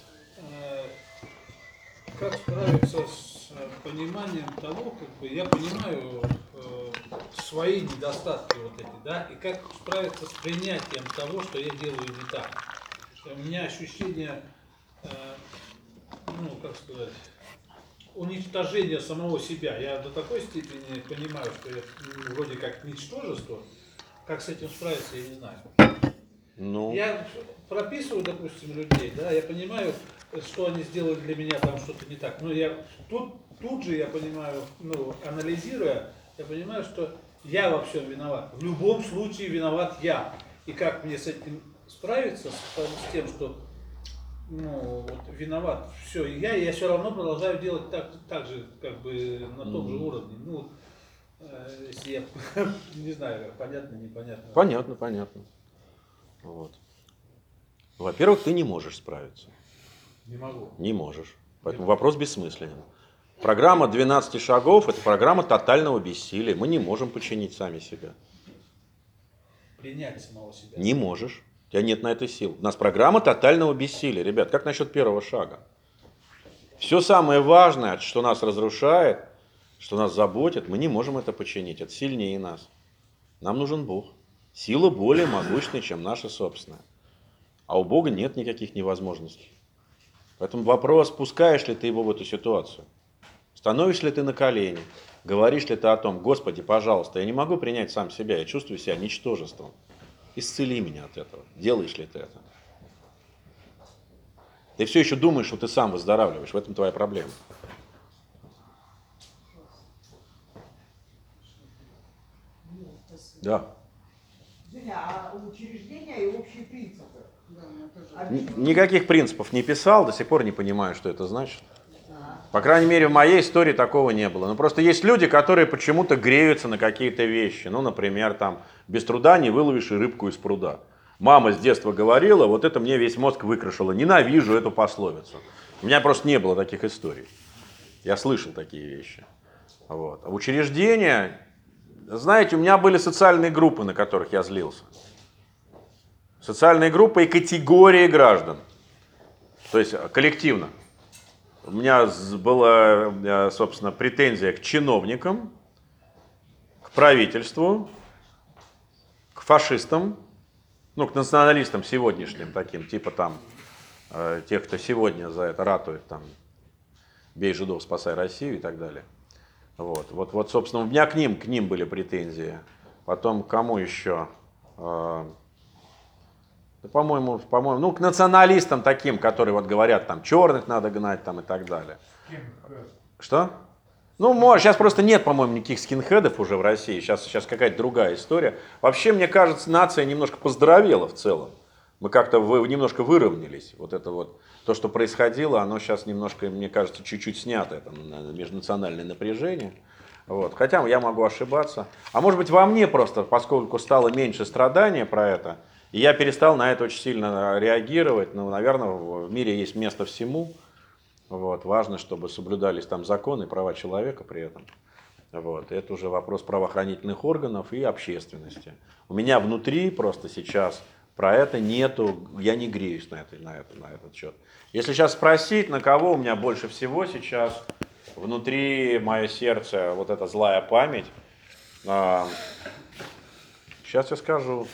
Как справиться с пониманием того, как бы я понимаю свои недостатки вот эти, да, и как справиться с принятием того, что я делаю не так. У меня ощущение, ну, как сказать, уничтожения самого себя. Я до такой степени понимаю, что я вроде как ничтожество. Как с этим справиться, я не знаю. Ну. Я прописываю, допустим, людей, да, я понимаю, что они сделали для меня там что-то не так. Но я тут же я понимаю, ну, анализируя, я понимаю, что я во всем виноват. В любом случае виноват я. И как мне с этим справиться, с тем, что ну, вот, виноват все, и я все равно продолжаю делать так же, как бы на том же уровне. Ну, если я не знаю, понятно, непонятно. Понятно. Вот. Во-первых, ты не можешь справиться. Не могу. Не можешь. Поэтому вопрос бессмысленен. Программа 12 шагов – это программа тотального бессилия. Мы не можем починить сами себя. Принять самого себя. Не можешь. У тебя нет на это сил. У нас программа тотального бессилия. Ребят, как насчет первого шага? Все самое важное, что нас разрушает, что нас заботит, мы не можем это починить. Это сильнее нас. Нам нужен Бог. Сила более могущественная, чем наша собственная. А у Бога нет никаких невозможностей. Поэтому вопрос, пускаешь ли ты его в эту ситуацию. Становишься ли ты на колени. Говоришь ли ты о том, Господи, пожалуйста, я не могу принять сам себя, я чувствую себя ничтожеством. Исцели меня от этого. Делаешь ли ты это? Ты все еще думаешь, что ты сам выздоравливаешь. В этом твоя проблема. Да. А учреждения и общие принципы? Никаких принципов не писал, до сих пор не понимаю, что это значит. По крайней мере, в моей истории такого не было. Но просто есть люди, которые почему-то греются на какие-то вещи. Ну, например, там, без труда не выловишь и рыбку из пруда. Мама с детства говорила, вот это мне весь мозг выкрашило. Ненавижу эту пословицу. У меня просто не было таких историй. Я слышал такие вещи. Вот. А учреждения, знаете, у меня были социальные группы, на которых я злился. Социальные группы и категории граждан. То есть коллективно. У меня была, собственно, претензия к чиновникам, к правительству, к фашистам, ну, к националистам сегодняшним таким, типа там, тех, кто сегодня за это ратует, там, бей жидов, спасай Россию и так далее. Вот, собственно, у меня к ним были претензии. Потом к кому еще? По-моему, ну, к националистам таким, которые вот говорят, там, черных надо гнать, там, и так далее. Что? Ну, сейчас просто нет, по-моему, никаких скинхедов уже в России. Сейчас какая-то другая история. Вообще, мне кажется, нация немножко поздоровела в целом. Мы как-то немножко выровнялись. Вот это вот, то, что происходило, оно сейчас немножко, мне кажется, чуть-чуть снято, это межнациональное напряжение. Вот. Хотя я могу ошибаться. А может быть, во мне просто, поскольку стало меньше страдания про это, и я перестал на это очень сильно реагировать. Ну, наверное, в мире есть место всему. Вот. Важно, чтобы соблюдались там законы и права человека при этом. Вот. Это уже вопрос правоохранительных органов и общественности. У меня внутри просто сейчас про это нету, я не греюсь на этот счет. Если сейчас спросить, на кого у меня больше всего сейчас внутри мое сердце, вот эта злая память, сейчас я скажу.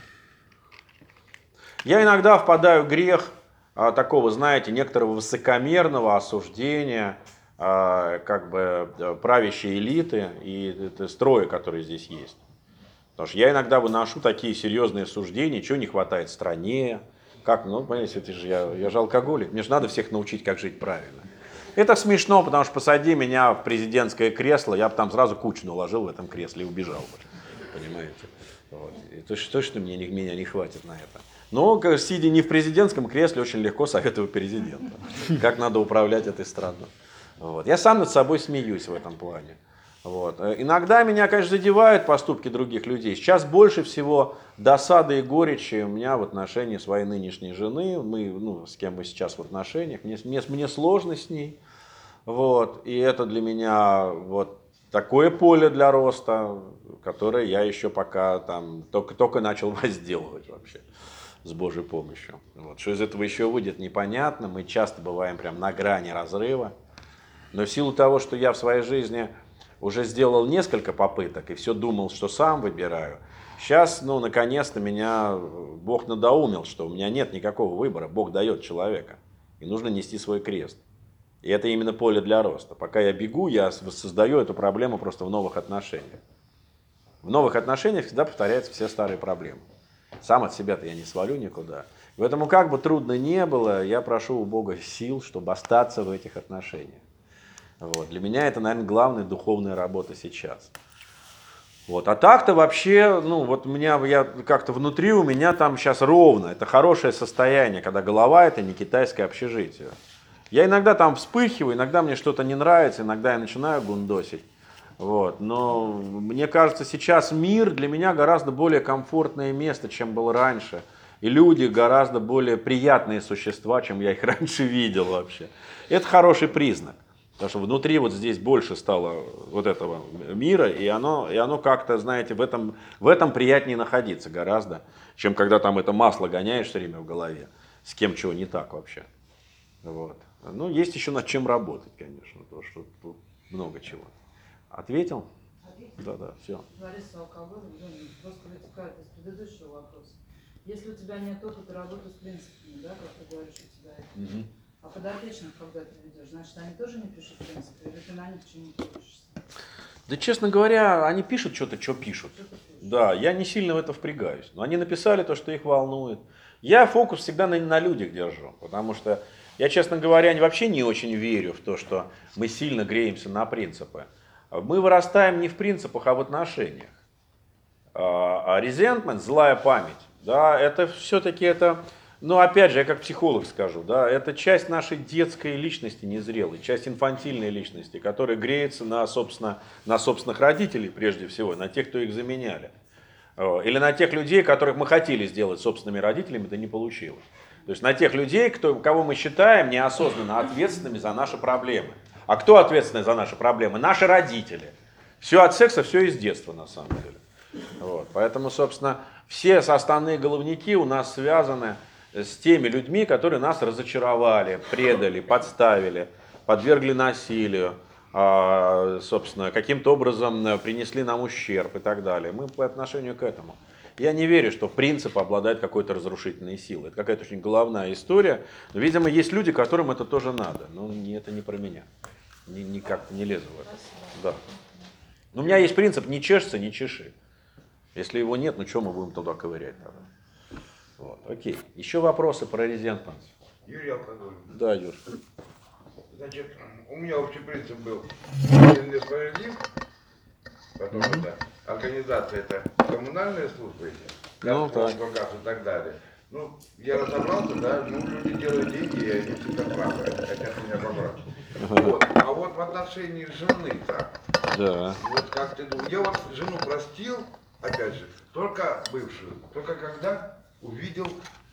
Я иногда впадаю в грех такого, знаете, некоторого высокомерного осуждения как бы правящей элиты и строя, которые здесь есть. Потому что я иногда выношу такие серьезные суждения, чего не хватает стране, как, ну, понимаете, это же я же алкоголик, мне же надо всех научить, как жить правильно. Это смешно, потому что посади меня в президентское кресло, я бы там сразу Кучину уложил в этом кресле и убежал бы, понимаете. Вот. И точно меня не хватит на это. Но, сидя не в президентском кресле, очень легко советую президенту, как надо управлять этой страной. Вот. Я сам над собой смеюсь в этом плане. Вот. Иногда меня, конечно, задевают поступки других людей. Сейчас больше всего досады и горечи у меня в отношении своей нынешней жены. С кем мы сейчас в отношениях. Мне сложно с ней. Вот. И это для меня вот такое поле для роста, которое я еще пока там только начал возделывать вообще с Божьей помощью. Вот. Что из этого еще выйдет, непонятно. Мы часто бываем прям на грани разрыва. Но в силу того, что я в своей жизни уже сделал несколько попыток и все думал, что сам выбираю, сейчас, наконец-то меня Бог надоумил, что у меня нет никакого выбора. Бог дает человека. И нужно нести свой крест. И это именно поле для роста. Пока я бегу, я создаю эту проблему просто в новых отношениях. В новых отношениях всегда повторяются все старые проблемы. Сам от себя-то я не свалю никуда. Поэтому, как бы трудно не было, я прошу у Бога сил, чтобы остаться в этих отношениях. Вот. Для меня это, наверное, главная духовная работа сейчас. Вот. А так-то вообще, я как-то внутри у меня там сейчас ровно. Это хорошее состояние, когда голова это не китайское общежитие. Я иногда там вспыхиваю, иногда мне что-то не нравится, иногда я начинаю гундосить. Вот. Но мне кажется, сейчас мир для меня гораздо более комфортное место, чем был раньше. И люди гораздо более приятные существа, чем я их раньше видел вообще. Это хороший признак. Потому что внутри вот здесь больше стало вот этого мира, и оно как-то, знаете, в этом приятнее находиться гораздо, чем когда там это масло гоняешь все время в голове, с кем чего не так вообще. Вот. Есть еще над чем работать, конечно, потому что тут много чего. Ответил? Да, все. Лариса, алкоголь просто вытекает из предыдущего вопроса. Если у тебя нет опыта работы с принципами, да, как ты говоришь, у тебя это. А подопечных, когда ты ведешь, значит, они тоже не пишут принципы, или ты на них чему-то учишься? Да, честно говоря, они пишут что пишут. Да, я не сильно в это впрягаюсь. Но они написали то, что их волнует. Я фокус всегда на людях держу, потому что я, честно говоря, вообще не очень верю в то, что мы сильно греемся на принципы. Мы вырастаем не в принципах, а в отношениях. А resentment, злая память, да, это все-таки опять же, я как психолог скажу, да, это часть нашей детской личности незрелой, часть инфантильной личности, которая греется на собственных родителей прежде всего, на тех, кто их заменяли. Или на тех людей, которых мы хотели сделать собственными родителями, это не получилось. То есть на тех людей, кого мы считаем неосознанно ответственными за наши проблемы. А кто ответственный за наши проблемы? Наши родители. Все от секса, все из детства на самом деле. Вот. Поэтому, собственно, все основные головники у нас связаны с теми людьми, которые нас разочаровали, предали, подставили, подвергли насилию, собственно, каким-то образом принесли нам ущерб и так далее. Мы по отношению к этому. Я не верю, что принцип обладает какой-то разрушительной силой. Это какая-то очень головная история. Но, видимо, есть люди, которым это тоже надо. Но это не про меня. Никак не лезу в это. Да. Но у меня есть принцип: не чешется, не чеши. Если его нет, что мы будем туда ковырять тогда? Вот, окей. Еще вопросы про резентность? Юрий Алкоголь. Да, Юр. Значит, у меня общий принцип был «Один несправедлив», потом это организация, это коммунальные службы, так. и так далее. Я разобрался, да, люди делают деньги, и они всегда правы, хотят меня побрать. Вот. А вот в отношении жены так. Да. Вот как ты думаешь, я вот жену простил, опять же, только бывшую, только когда увидел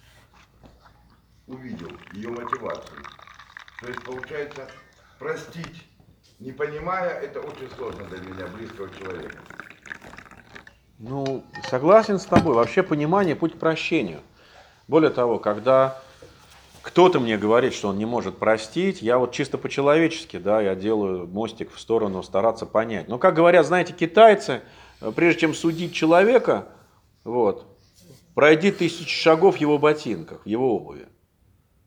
ее мотивацию. То есть, получается, простить, не понимая, это очень сложно для меня, близкого человека. Согласен с тобой. Вообще понимание – путь к прощению. Более того, когда кто-то мне говорит, что он не может простить, я вот чисто по-человечески, да, я делаю мостик в сторону стараться понять. Но, как говорят, знаете, китайцы, прежде чем судить человека, пройди 1000 шагов в его ботинках, в его обуви.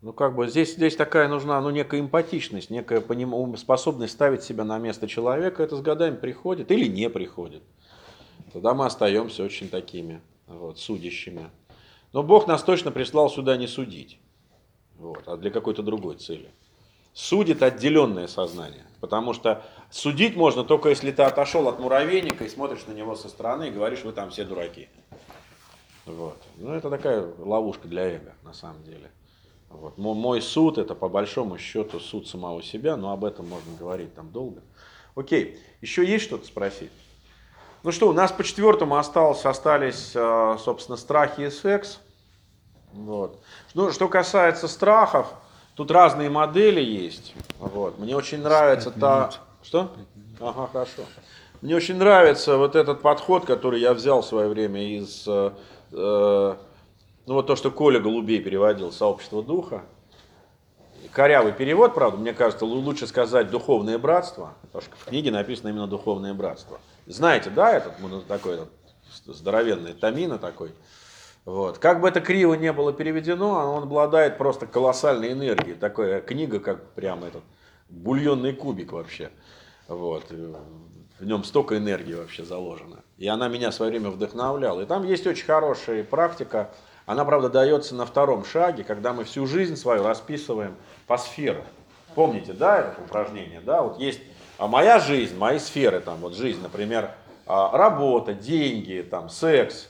Ну, как бы здесь такая нужна, ну, некая эмпатичность, некая способность ставить себя на место человека. Это с годами приходит или не приходит. Тогда мы остаемся очень такими, вот, судящими. Но Бог нас точно прислал сюда не судить, вот, а для какой-то другой цели. Судит отделенное сознание, потому что судить можно только если ты отошел от муравейника и смотришь на него со стороны и говоришь, вы там все дураки. Вот. Ну, это такая ловушка для эго, на самом деле. Вот. Мой суд — это по большому счету суд самого себя, но об этом можно говорить там долго. Окей, еще есть что-то спросить? Ну что, у нас по 4-му остались, собственно, страхи и секс. Вот. Ну, что касается страхов, тут разные модели есть. Вот. Мне очень нравится Что? Ага, хорошо. Мне очень нравится вот этот подход, который я взял в свое время из... Ну вот то, что Коля Голубей переводил «Сообщество духа». Корявый перевод, правда, мне кажется, лучше сказать «духовное братство», потому что в книге написано именно «духовное братство». Знаете, да, этот такой здоровенный Тамина такой. Вот. Как бы это криво не было переведено, он обладает просто колоссальной энергией. Такая книга, как прямо этот бульонный кубик вообще. Вот. В нем столько энергии вообще заложено. И она меня в свое время вдохновляла. И там есть очень хорошая практика. Она, правда, дается на 2-м шаге, когда мы всю жизнь свою расписываем по сферам. Помните, да, это упражнение? Да? Вот есть моя жизнь, мои сферы, там, вот жизнь, например, работа, деньги, там, секс,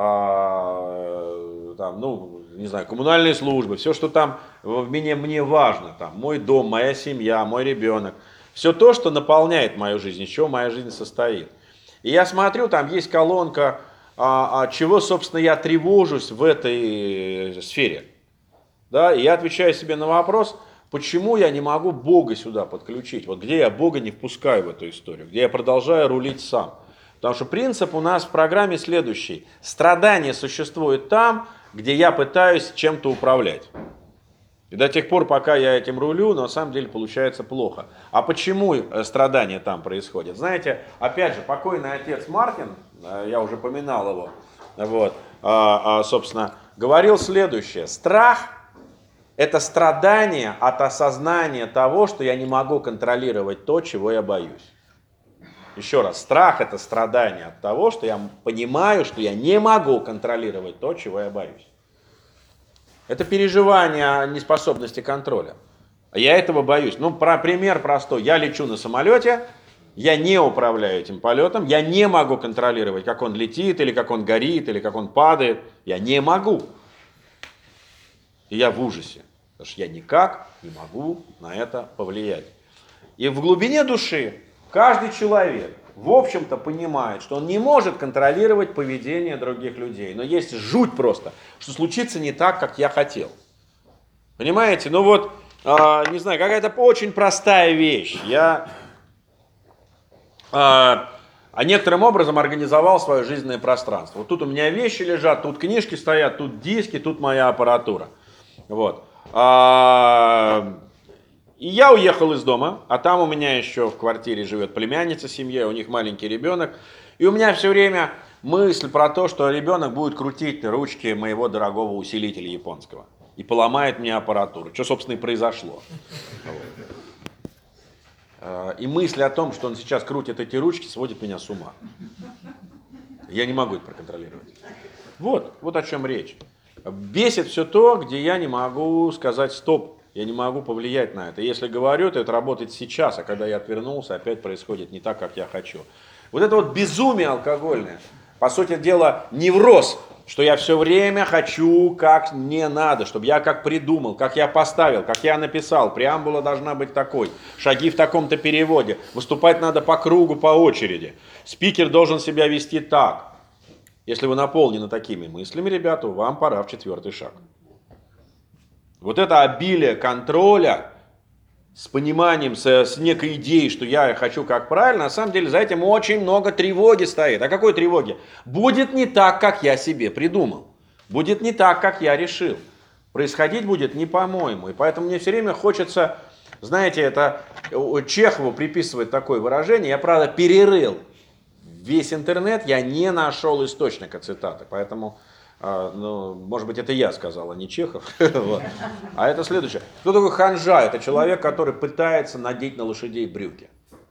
там, ну, не знаю, коммунальные службы, все, что там мне важно, там, мой дом, моя семья, мой ребенок, все то, что наполняет мою жизнь, из чего моя жизнь состоит. И я смотрю, там есть колонка, чего, собственно, я тревожусь в этой сфере. Да? И я отвечаю себе на вопрос, почему я не могу Бога сюда подключить, вот где я Бога не впускаю в эту историю, где я продолжаю рулить сам. Потому что принцип у нас в программе следующий. Страдание существует там, где я пытаюсь чем-то управлять. И до тех пор, пока я этим рулю, на самом деле получается плохо. А почему страдание там происходит? Знаете, опять же, покойный отец Мартин, я уже поминал его, вот, собственно, говорил следующее. Страх – это страдание от осознания того, что я не могу контролировать то, чего я боюсь. Еще раз, страх – это страдание от того, что я понимаю, что я не могу контролировать то, чего я боюсь. Это переживание неспособности контроля. Я этого боюсь. Ну, пример простой. Я лечу на самолете, я не управляю этим полетом, я не могу контролировать, как он летит, или как он горит, или как он падает. Я не могу. И я в ужасе, потому что я никак не могу на это повлиять. И в глубине души каждый человек, в общем-то, понимает, что он не может контролировать поведение других людей. Но есть жуть просто, что случится не так, как я хотел. Понимаете? Ну вот, не знаю, какая-то очень простая вещь. Я некоторым образом организовал свое жизненное пространство. Вот тут у меня вещи лежат, тут книжки стоят, тут диски, тут моя аппаратура. Вот. И я уехал из дома, а там у меня еще в квартире живет племянница семья, у них маленький ребенок. И у меня все время мысль про то, что ребенок будет крутить ручки моего дорогого усилителя японского и поломает мне аппаратуру, что, собственно, и произошло. И мысль о том, что он сейчас крутит эти ручки, сводит меня с ума. Я не могу это проконтролировать. Вот о чем речь. Бесит все то, где я не могу сказать «стоп». Я не могу повлиять на это. Если говорю, то это работает сейчас, а когда я отвернулся, опять происходит не так, как я хочу. Вот это вот безумие алкогольное, по сути дела, невроз, что я все время хочу, как мне надо, чтобы я как придумал, как я поставил, как я написал, преамбула должна быть такой, шаги в таком-то переводе, выступать надо по кругу, по очереди, спикер должен себя вести так. Если вы наполнены такими мыслями, ребята, вам пора в 4-й шаг. Вот это обилие контроля с пониманием, с некой идеей, что я хочу как правильно, на самом деле за этим очень много тревоги стоит. А какой тревоги? Будет не так, как я себе придумал. Будет не так, как я решил. Происходить будет не по-моему. И поэтому мне все время хочется, знаете, это Чехову приписывает такое выражение, я, правда, перерыл весь интернет, я не нашел источника цитаты. Поэтому Ну, может быть, это я сказал, а не Чехов. Вот. А это следующее. Кто такой ханжа? Это человек, который пытается надеть на лошадей брюки.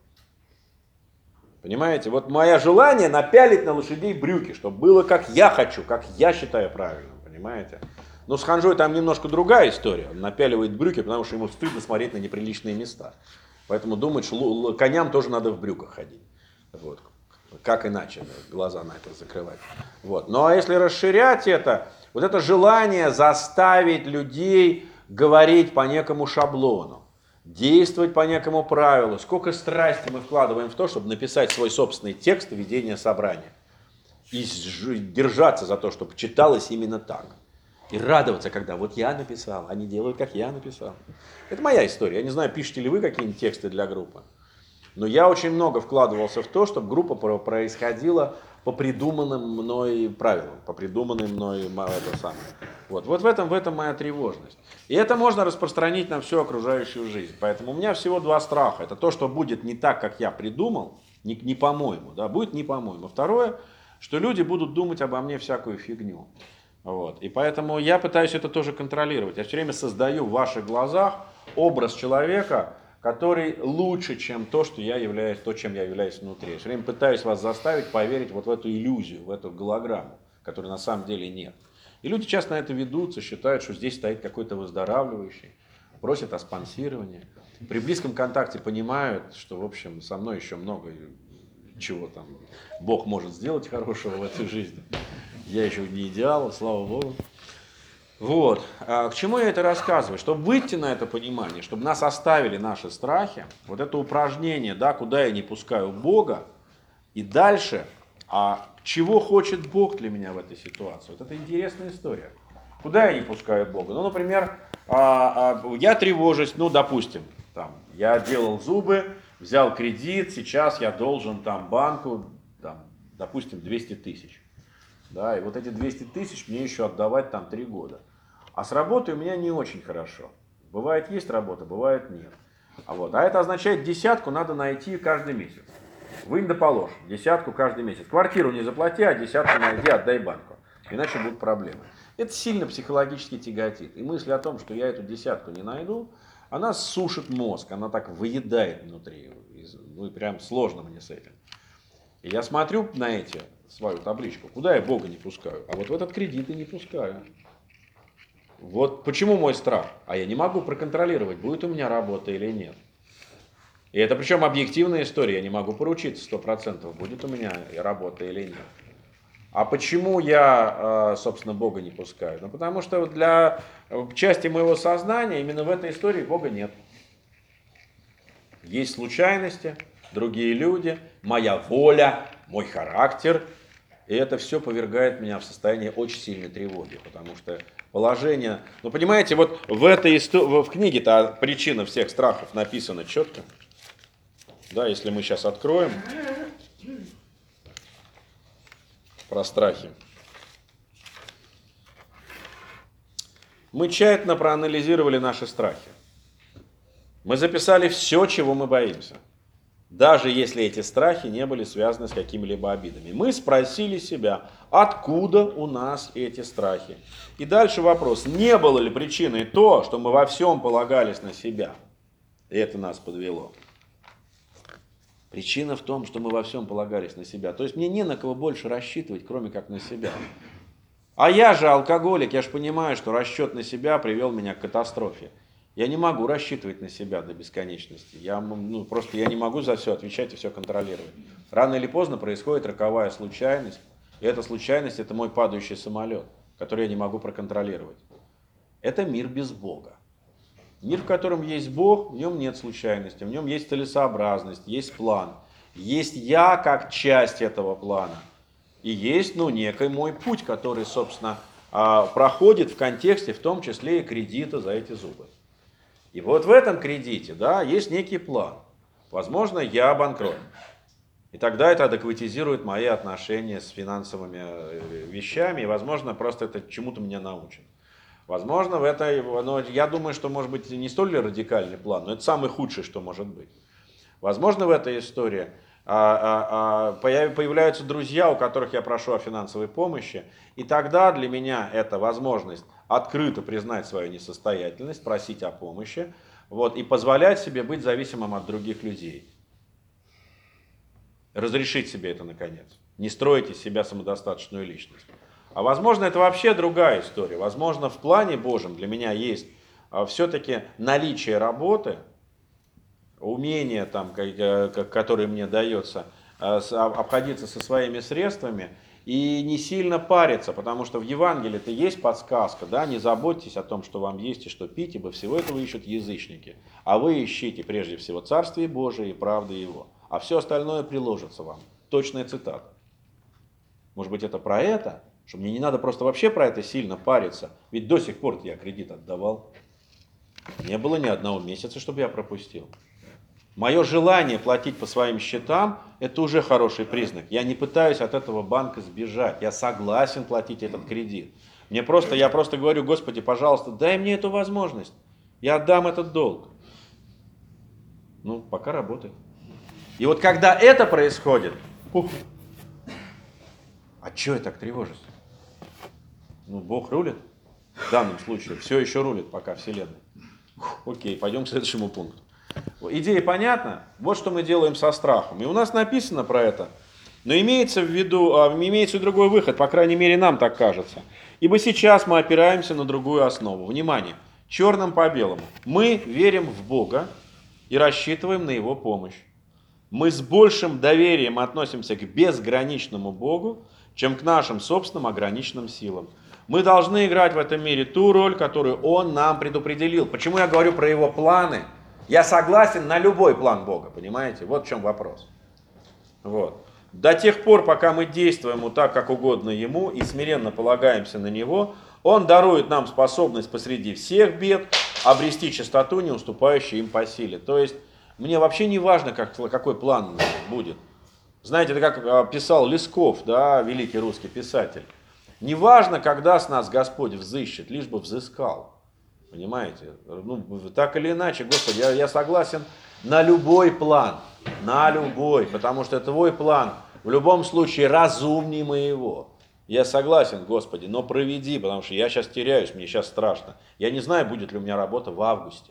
Понимаете? Вот мое желание напялить на лошадей брюки, чтобы было как я хочу, как я считаю правильным. Понимаете? Но с ханжой там немножко другая история. Он напяливает брюки, потому что ему стыдно смотреть на неприличные места. Поэтому думает, что коням тоже надо в брюках ходить. Вот. Как иначе глаза на это закрывать? Вот. Ну а если расширять это, вот это желание заставить людей говорить по некому шаблону, действовать по некому правилу, сколько страсти мы вкладываем в то, чтобы написать свой собственный текст ведения собрания. И держаться за то, чтобы читалось именно так. И радоваться, когда вот я написал, они делают, как я написал. Это моя история. Я не знаю, пишете ли вы какие-нибудь тексты для группы. Но я очень много вкладывался в то, чтобы группа происходила по придуманным мной правилам, по придуманной мной это самое. Вот в этом моя тревожность. И это можно распространить на всю окружающую жизнь. Поэтому у меня всего два страха. Это то, что будет не так, как я придумал, не по-моему, да, будет не по-моему. Второе, что люди будут думать обо мне всякую фигню. Вот. И поэтому я пытаюсь это тоже контролировать. Я все время создаю в ваших глазах образ человека, который лучше, чем то, чем я являюсь внутри. Я все время пытаюсь вас заставить поверить вот в эту иллюзию, в эту голограмму, которой на самом деле нет. И люди часто на это ведутся, считают, что здесь стоит какой-то выздоравливающий, просят о спонсировании. При близком контакте понимают, что, в общем, со мной еще много чего там Бог может сделать хорошего в этой жизни. Я еще не идеал, слава Богу. Вот. К чему я это рассказываю? Чтобы выйти на это понимание, чтобы нас оставили наши страхи, вот это упражнение, да, куда я не пускаю Бога, и дальше, чего хочет Бог для меня в этой ситуации? Вот это интересная история. Куда я не пускаю Бога? Ну, например, я тревожусь, ну, допустим, там, я делал зубы, взял кредит, сейчас я должен там банку, там, допустим, 200 тысяч. Да, и вот эти 200 тысяч мне еще отдавать там 3 года. А с работой у меня не очень хорошо. Бывает есть работа, бывает нет. А это означает, десятку надо найти каждый месяц. Вынь да положь, десятку каждый месяц. Квартиру не заплати, а десятку найди, отдай банку. Иначе будут проблемы. Это сильно психологически тяготит. И мысль о том, что я эту десятку не найду, она сушит мозг, она так выедает внутри. Ну и прям сложно мне с этим. И я смотрю на свою табличку, куда я Бога не пускаю, а вот в этот кредит и не пускаю. Вот почему мой страх? А я не могу проконтролировать, будет у меня работа или нет. И это причем объективная история, я не могу поручиться 100%, будет у меня работа или нет. А почему я, собственно, Бога не пускаю? Ну, потому что для части моего сознания именно в этой истории Бога нет. Есть случайности, другие люди, моя воля, мой характер. И это все повергает меня в состояние очень сильной тревоги, потому что положение... Ну, понимаете, вот в книге-то причина всех страхов написана четко. Да, если мы сейчас откроем про страхи. Мы тщательно проанализировали наши страхи. Мы записали все, чего мы боимся. Даже если эти страхи не были связаны с какими-либо обидами. Мы спросили себя, откуда у нас эти страхи. И дальше вопрос, не было ли причиной то, что мы во всем полагались на себя. И это нас подвело. Причина в том, что мы во всем полагались на себя. То есть мне не на кого больше рассчитывать, кроме как на себя. А я же алкоголик, я же понимаю, что расчет на себя привел меня к катастрофе. Я не могу рассчитывать на себя до бесконечности. Я не могу за все отвечать и все контролировать. Рано или поздно происходит роковая случайность. И эта случайность – это мой падающий самолет, который я не могу проконтролировать. Это мир без Бога. Мир, в котором есть Бог, в нем нет случайности, в нем есть целесообразность, есть план. Есть я как часть этого плана. И есть, некий мой путь, который, собственно, проходит в контексте, в том числе и кредита за эти зубы. И вот в этом кредите, да, есть некий план. Возможно, я банкрот. И тогда это адекватизирует мои отношения с финансовыми вещами. И, возможно, просто это чему-то меня научит. Возможно, я думаю, что может быть не столь радикальный план, но это самый худший, что может быть. Возможно, в этой истории появляются друзья, у которых я прошу о финансовой помощи, и тогда для меня это возможность открыто признать свою несостоятельность, просить о помощи, вот, и позволять себе быть зависимым от других людей. Разрешить себе это наконец. Не строить из себя самодостаточную личность. А возможно, это вообще другая история. Возможно, в плане Божьем для меня есть все-таки наличие работы, умение, там, которое мне дается, обходиться со своими средствами и не сильно париться, потому что в Евангелии-то есть подсказка, да, не заботьтесь о том, что вам есть и что пить, ибо всего этого ищут язычники, а вы ищите прежде всего Царствие Божие и правды Его, а все остальное приложится вам. Точная цитата. Может быть, это про это, что мне не надо просто вообще про это сильно париться, ведь до сих пор я кредит отдавал, не было ни одного месяца, чтобы я пропустил. Мое желание платить по своим счетам – это уже хороший признак. Я не пытаюсь от этого банка сбежать. Я согласен платить этот кредит. Я просто говорю: Господи, пожалуйста, дай мне эту возможность. Я отдам этот долг. Ну, пока работает. И вот когда это происходит, а что я так тревожусь? Ну, Бог рулит в данном случае. Все еще рулит пока Вселенной. Окей, пойдем к следующему пункту. Идея понятна? Вот что мы делаем со страхом. И у нас написано про это. Но имеется в виду другой выход, по крайней мере, нам так кажется. Ибо сейчас мы опираемся на другую основу. Внимание, черным по белому. Мы верим в Бога и рассчитываем на Его помощь. Мы с большим доверием относимся к безграничному Богу, чем к нашим собственным ограниченным силам. Мы должны играть в этом мире ту роль, которую Он нам предопределил. Почему я говорю про Его планы? Я согласен на любой план Бога, понимаете? Вот в чем вопрос. Вот. До тех пор, пока мы действуем вот так, как угодно Ему, и смиренно полагаемся на Него, Он дарует нам способность посреди всех бед обрести чистоту, не уступающую им по силе. То есть мне вообще не важно, какой план будет. Знаете, это как писал Лесков, да, великий русский писатель. Не важно, когда с нас Господь взыщет, лишь бы взыскал. Понимаете? Ну, так или иначе, Господи, я согласен на любой план. На любой. Потому что твой план в любом случае разумнее моего. Я согласен, Господи, но проведи, потому что я сейчас теряюсь, мне сейчас страшно. Я не знаю, будет ли у меня работа в августе.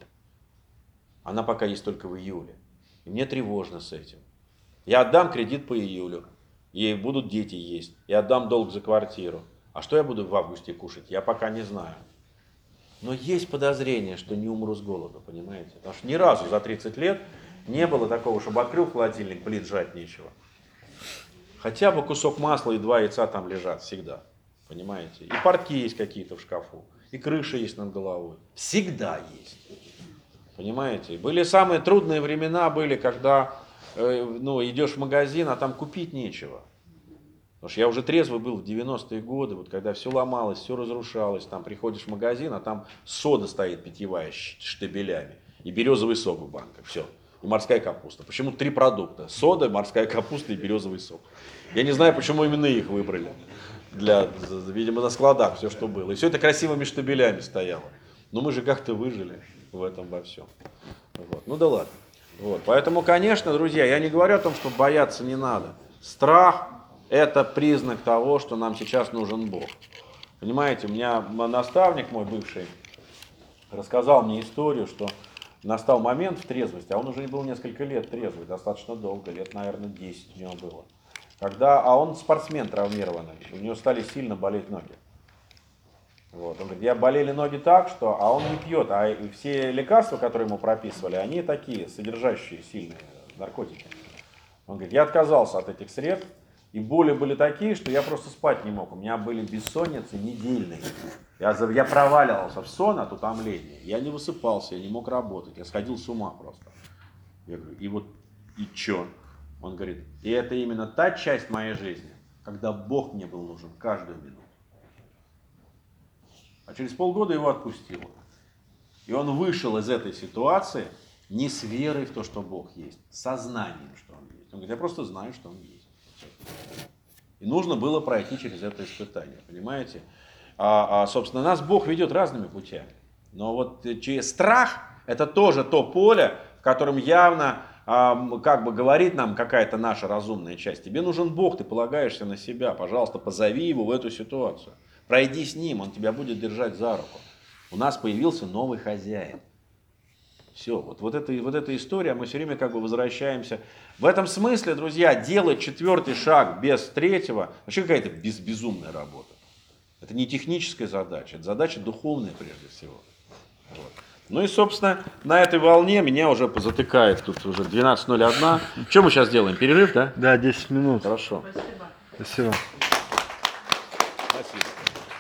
Она пока есть только в июле. И мне тревожно с этим. Я отдам кредит по июлю. И будут дети есть. Я отдам долг за квартиру. А что я буду в августе кушать, я пока не знаю. Но есть подозрение, что не умру с голоду, понимаете? Потому что ни разу за 30 лет не было такого, чтобы открыл холодильник, блин, жрать нечего. Хотя бы кусок масла и 2 яйца там лежат всегда, понимаете? И портки есть какие-то в шкафу, и крыша есть над головой. Всегда есть, понимаете? Были самые трудные времена, когда идешь в магазин, а там купить нечего. Потому что я уже трезвый был в 90-е годы, вот когда все ломалось, все разрушалось, там приходишь в магазин, а там сода стоит питьевая штабелями, и березовый сок в банках, все, и морская капуста. Почему 3 продукта? Сода, морская капуста и березовый сок. Я не знаю, почему именно их выбрали. Видимо, на складах все, что было. И все это красивыми штабелями стояло. Но мы же как-то выжили в этом во всем. Вот. Ну да ладно. Вот. Поэтому, конечно, друзья, я не говорю о том, что бояться не надо. Страх – это признак того, что нам сейчас нужен Бог. Понимаете, у меня наставник мой бывший рассказал мне историю, что настал момент в трезвости, а он уже был несколько лет трезвый, достаточно долго, лет, наверное, 10 у него было. А он спортсмен травмированный, у него стали сильно болеть ноги. Вот. Он говорит, болели ноги так, что, а он не пьет, а все лекарства, которые ему прописывали, они такие, содержащие сильные наркотики. Он говорит, я отказался от этих средств, и боли были такие, что я просто спать не мог. У меня были бессонницы недельные. Я проваливался в сон от утомления. Я не высыпался, я не мог работать. Я сходил с ума просто. Я говорю, и чё? Он говорит, и это именно та часть моей жизни, когда Бог мне был нужен каждую минуту. А через полгода его отпустило. И он вышел из этой ситуации не с верой в то, что Бог есть, с сознанием, что Он есть. Он говорит, я просто знаю, что Он есть. И нужно было пройти через это испытание, понимаете? Собственно, нас Бог ведет разными путями. Но вот через страх, это тоже то поле, в котором явно как бы говорит нам какая-то наша разумная часть. Тебе нужен Бог, ты полагаешься на себя. Пожалуйста, позови его в эту ситуацию. Пройди с ним, он тебя будет держать за руку. У нас появился новый хозяин. Все, вот эта история, мы все время как бы возвращаемся. В этом смысле, друзья, делать 4-й шаг без 3-го, вообще какая-то безумная работа. Это не техническая задача, это задача духовная прежде всего. Вот. Ну и, собственно, на этой волне меня уже затыкает, тут уже 12:01. Что мы сейчас делаем? Перерыв, да? Да, 10 минут. Хорошо. Спасибо. Спасибо. Спасибо.